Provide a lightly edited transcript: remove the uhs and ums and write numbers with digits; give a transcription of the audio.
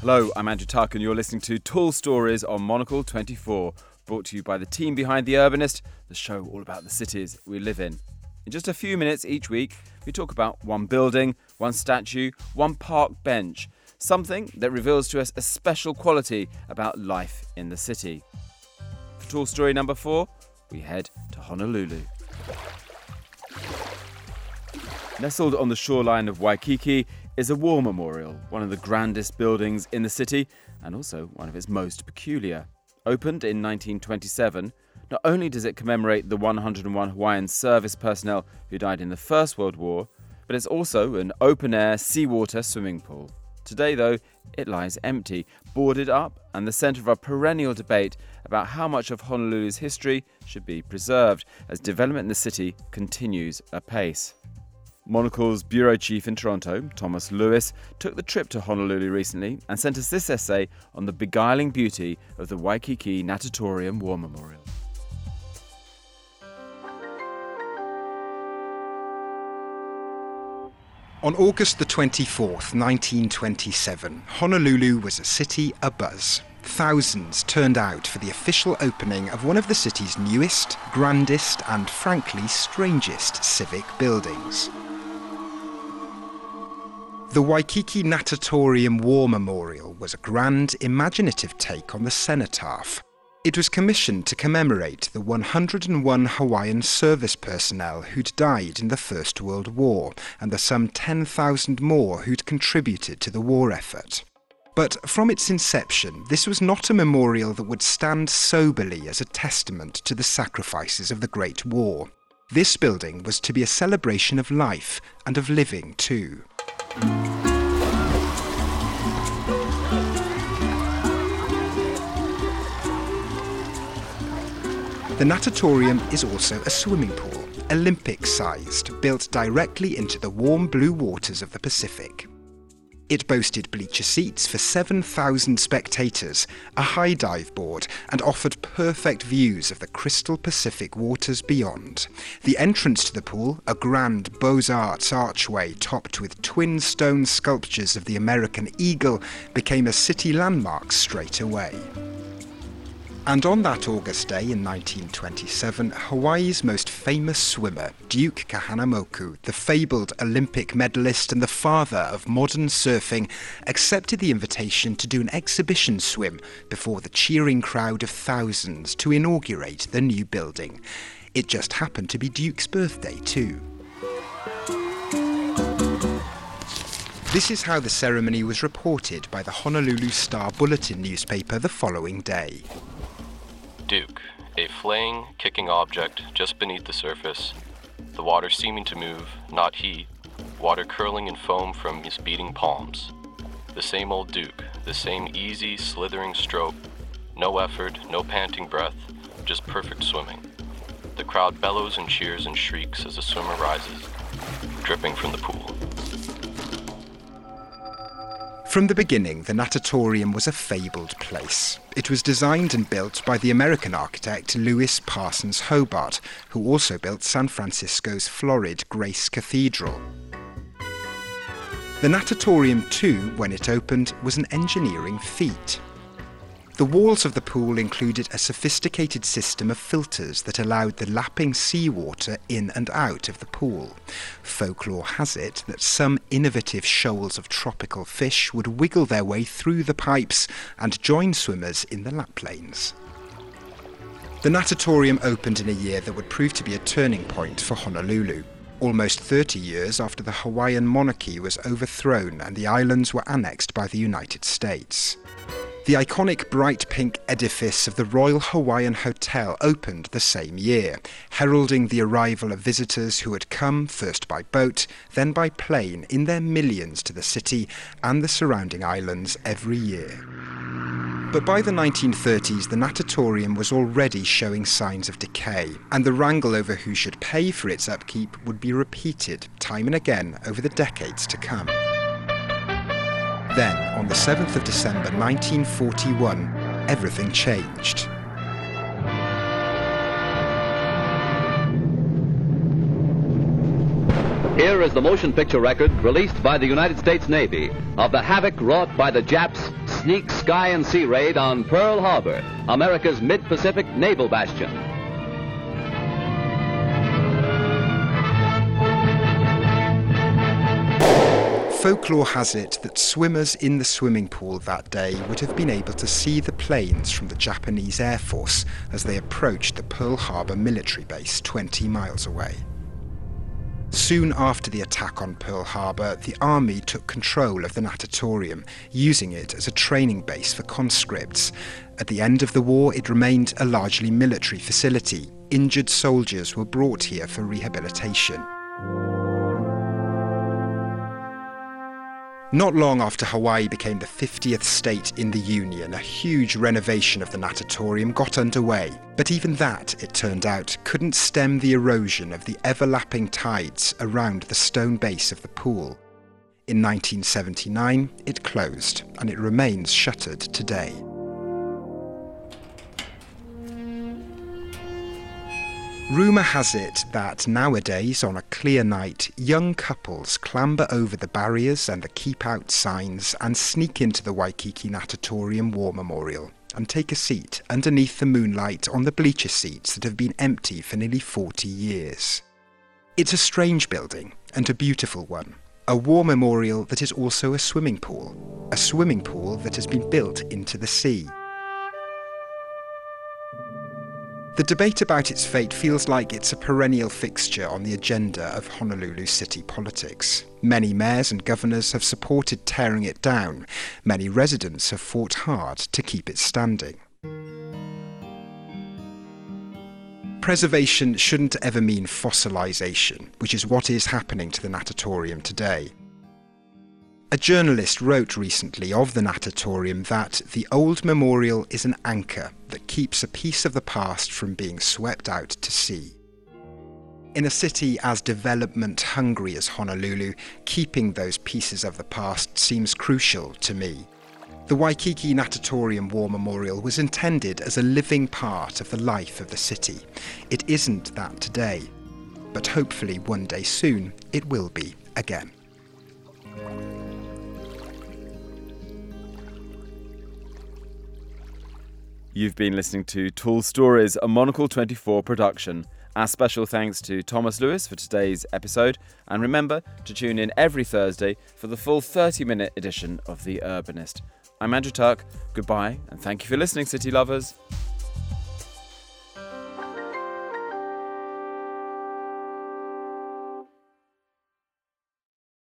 Hello, I'm Andrew Tuck and you're listening to Tall Stories on Monocle 24, brought to you by the team behind The Urbanist, the show all about the cities we live in. In just a few minutes each week, we talk about one building, one statue, one park bench, something that reveals to us a special quality about life in the city. For Tall Story number 4, we head to Honolulu. Nestled on the shoreline of Waikiki is a war memorial, one of the grandest buildings in the city and also one of its most peculiar. Opened in 1927, not only does it commemorate the 101 Hawaiian service personnel who died in the First World War, but it's also an open-air seawater swimming pool. Today, though, it lies empty, boarded up, and the centre of a perennial debate about how much of Honolulu's history should be preserved as development in the city continues apace. Monocle's bureau chief in Toronto, Thomas Lewis, took the trip to Honolulu recently and sent us this essay on the beguiling beauty of the Waikiki Natatorium War Memorial. On August the 24th, 1927, Honolulu was a city abuzz. Thousands turned out for the official opening of one of the city's newest, grandest and frankly strangest civic buildings. The Waikiki Natatorium War Memorial was a grand, imaginative take on the cenotaph. It was commissioned to commemorate the 101 Hawaiian service personnel who'd died in the First World War and the some 10,000 more who'd contributed to the war effort. But from its inception, this was not a memorial that would stand soberly as a testament to the sacrifices of the Great War. This building was to be a celebration of life and of living too. The natatorium is also a swimming pool, Olympic-sized, built directly into the warm blue waters of the Pacific. It boasted bleacher seats for 7,000 spectators, a high dive board, and offered perfect views of the crystal Pacific waters beyond. The entrance to the pool, a grand Beaux-Arts archway topped with twin stone sculptures of the American eagle, became a city landmark straight away. And on that August day in 1927, Hawaii's most famous swimmer, Duke Kahanamoku, the fabled Olympic medalist and the father of modern surfing, accepted the invitation to do an exhibition swim before the cheering crowd of thousands to inaugurate the new building. It just happened to be Duke's birthday too. This is how the ceremony was reported by the Honolulu Star Bulletin newspaper the following day. Duke, a flaying, kicking object just beneath the surface, the water seeming to move, not he, water curling in foam from his beating palms. The same old Duke, the same easy, slithering stroke, no effort, no panting breath, just perfect swimming. The crowd bellows and cheers and shrieks as the swimmer rises, dripping from the pool. From the beginning, the natatorium was a fabled place. It was designed and built by the American architect Louis Parsons Hobart, who also built San Francisco's florid Grace Cathedral. The natatorium too, when it opened, was an engineering feat. The walls of the pool included a sophisticated system of filters that allowed the lapping seawater in and out of the pool. Folklore has it that some innovative shoals of tropical fish would wiggle their way through the pipes and join swimmers in the lap lanes. The natatorium opened in a year that would prove to be a turning point for Honolulu. Almost 30 years after the Hawaiian monarchy was overthrown and the islands were annexed by the United States. The iconic bright pink edifice of the Royal Hawaiian Hotel opened the same year, heralding the arrival of visitors who had come first by boat, then by plane in their millions to the city and the surrounding islands every year. But by the 1930s, the natatorium was already showing signs of decay, and the wrangle over who should pay for its upkeep would be repeated time and again over the decades to come. Then, on the 7th of December 1941, everything changed. Here is the motion picture record released by the United States Navy of the havoc wrought by the Japs' sneak sky and sea raid on Pearl Harbor, America's mid-Pacific naval bastion. Folklore has it that swimmers in the swimming pool that day would have been able to see the planes from the Japanese Air Force as they approached the Pearl Harbor military base 20 miles away. Soon after the attack on Pearl Harbor, the Army took control of the natatorium, using it as a training base for conscripts. At the end of the war, it remained a largely military facility. Injured soldiers were brought here for rehabilitation. Not long after Hawaii became the 50th state in the Union, a huge renovation of the natatorium got underway. But even that, it turned out, couldn't stem the erosion of the everlapping tides around the stone base of the pool. In 1979, it closed, and it remains shuttered today. Rumour has it that nowadays, on a clear night, young couples clamber over the barriers and the keep out signs and sneak into the Waikiki Natatorium War Memorial and take a seat underneath the moonlight on the bleacher seats that have been empty for nearly 40 years. It's a strange building and a beautiful one. A war memorial that is also a swimming pool that has been built into the sea. The debate about its fate feels like it's a perennial fixture on the agenda of Honolulu city politics. Many mayors and governors have supported tearing it down. Many residents have fought hard to keep it standing. Preservation shouldn't ever mean fossilisation, which is what is happening to the natatorium today. A journalist wrote recently of the natatorium that the old memorial is an anchor that keeps a piece of the past from being swept out to sea. In a city as development-hungry as Honolulu, keeping those pieces of the past seems crucial to me. The Waikiki Natatorium War Memorial was intended as a living part of the life of the city. It isn't that today, but hopefully one day soon it will be again. You've been listening to Tall Stories, a Monocle 24 production. Our special thanks to Thomas Lewis for today's episode, and remember to tune in every Thursday for the full 30-minute edition of The Urbanist. I'm Andrew Tuck, goodbye, and thank you for listening, city lovers.